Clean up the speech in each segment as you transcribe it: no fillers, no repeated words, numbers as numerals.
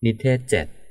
นิเทศ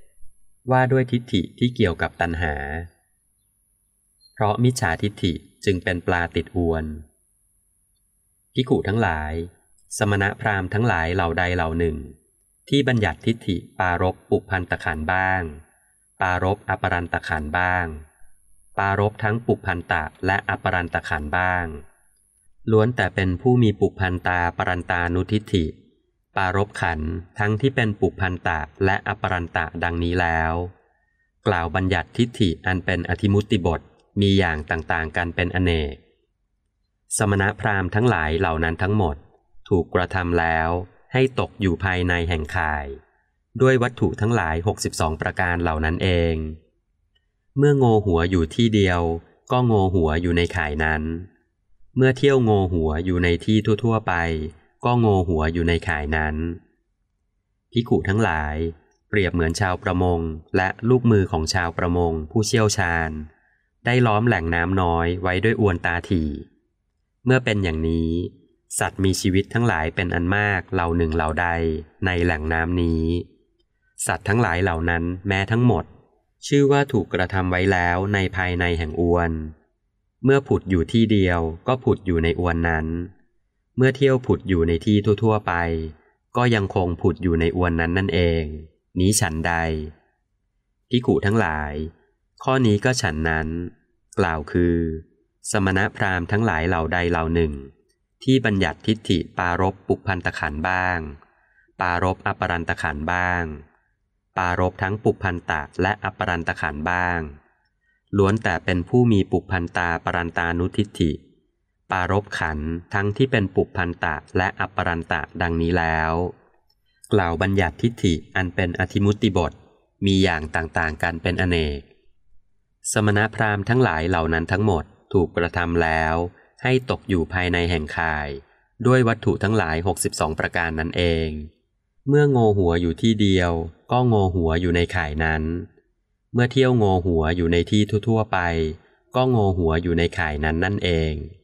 7ว่าด้วยทิฏฐิที่เกี่ยวกับตัณหาเพราะมิจฉาทิฏฐิจึงเป็นปลาติดอวนภิกขุทั้งหลายสมณพราหมณ์ทั้งหลายเหล่าใดเหล่าหนึ่งที่บัญญัติทิฏฐิปารภปุพพันตขันธ์บ้างปารภอปรันตขันธ์บ้างปารภทั้งปุพพันตะและอปรันตขันธ์บ้างล้วนแต่เป็นผู้มีปุพพันตาปรันตานุทิฏฐิปารภขันธ์ทั้งที่เป็นปุพพันตะและอปรันตะดังนี้แล้วกล่าวบัญญัติทิฏฐิอันเป็นอธิมุตติบทมีอย่างต่างๆกันเป็นอเนกสมณพราหมณ์ทั้งหลายเหล่านั้นทั้งหมดถูกกระทำแล้วให้ตกอยู่ภายในแห่งข่ายด้วยวัตถุทั้งหลาย62ประการเหล่านั้นเองเมื่อโงหัวอยู่ที่เดียวก็โงหัวอยู่ในข่ายนั้นเมื่อเที่ยวโงหัวอยู่ในที่ทั่วๆไปก็โงหัวอยู่ในข่ายนั้นภิกขุทั้งหลายเปรียบเหมือนชาวประมงและลูกมือของชาวประมงผู้เชี่ยวชาญได้ล้อมแหล่งน้ำน้อยไว้ด้วยอวนตาถี่เมื่อเป็นอย่างนี้สัตว์มีชีวิตทั้งหลายเป็นอันมากเหล่าหนึ่งเหล่าใดในแหล่งน้ำนี้สัตว์ทั้งหลายเหล่านั้นแม้ทั้งหมดชื่อว่าถูกกระทำไว้แล้วในภายในแห่งอวนเมื่อผุดอยู่ที่เดียวก็ผุดอยู่ในอวนนั้นเมื่อเที่ยวผุดอยู่ในที่ทั่วๆไปก็ยังคงผุดอยู่ในอวนนั้นนั่นเองนี้ฉันใดภิกขุทั้งหลายข้อนี้ก็ฉันนั้นกล่าวคือสมณพราหมณ์ทั้งหลายเหล่าใดเหล่าหนึ่งที่บัญญัติทิฏฐิปารภปุพพันตขันธ์บ้างปารภอปรันตขันธ์บ้างปารภทั้งปุพพันตะและอปรันตขันธ์บ้างล้วนแต่เป็นผู้มีปุพพันตาปรันตานุทิฏฐิปารภขันธ์ทั้งที่เป็นปุพพันตะและอปรันตะดังนี้แล้วกล่าวบัญญัติทิฏฐิอันเป็นอธิมุตติบทมีอย่างต่างๆกันเป็นอเนกสมณพราหมณ์ทั้งหลายเหล่านั้นทั้งหมดถูกกระทำแล้วให้ตกอยู่ภายในแห่งข่ายด้วยวัตถุทั้งหลาย62ประการนั้นเองเมื่อโงหัวอยู่ที่เดียวก็โงหัวอยู่ในข่ายนั้นเมื่อเที่ยวโงหัวอยู่ในที่ทั่วๆไปก็โงหัวอยู่ในข่ายนั้นนั่นเอง